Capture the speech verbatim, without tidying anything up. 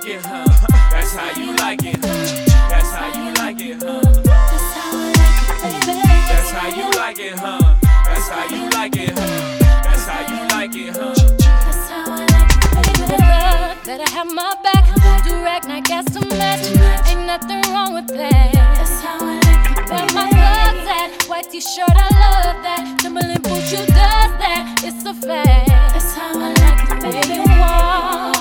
like it, huh? That's how you like it, huh? That's how you like it, huh? That's how I like it, baby. That's how you like it, huh? That's how you like it, huh? That's how you like it, huh? That's how I like it, baby. Better have my back, direct, not gas to match. Ain't nothing wrong with that. That's how I like it, Where baby. my love's at, white t-shirt, I love that. Timberland boots, you does that, it's a fact. That's how I like it, baby. Baby, walk.